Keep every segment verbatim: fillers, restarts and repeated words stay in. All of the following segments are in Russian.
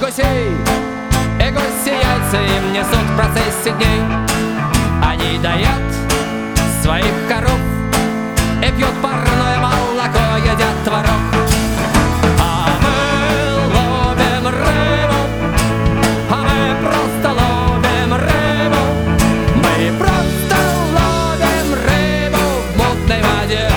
гусей, и гуси яйца им несут в процессе дней. Они доят своих коров и пьют парное молоко, едят творог. А мы ловим рыбу, а мы просто ловим рыбу. Мы просто ловим рыбу в мутной воде.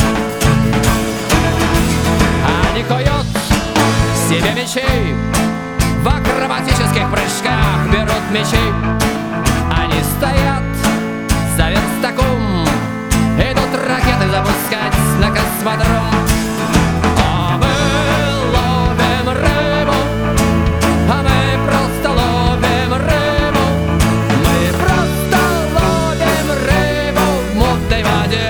Они куют себе мечей, в акробатических прыжках берут мечей. Они стоят за верстаком, идут ракеты запускать на космодром. А мы ловим рыбу, а мы просто ловим рыбу. Мы просто ловим рыбу в мутной воде.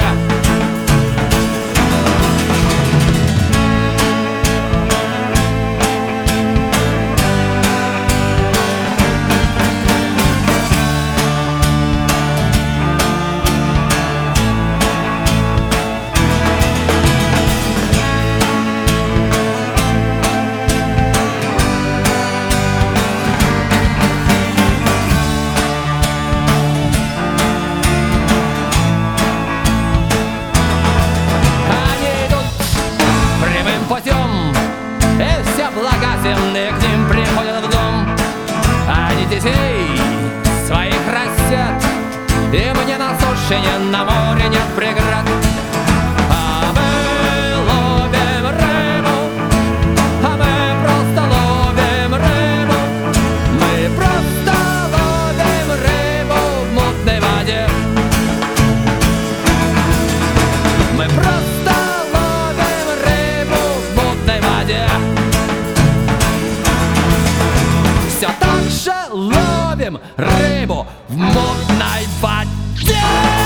И все блага земные к ним приходят в дом. Они детей своих растят, и мне на суше, ни на море нет преград. А мы ловим рыбу, а мы просто ловим рыбу. Мы просто ловим рыбу в мутной воде. Мы просто все так же ловим рыбу в мутной воде.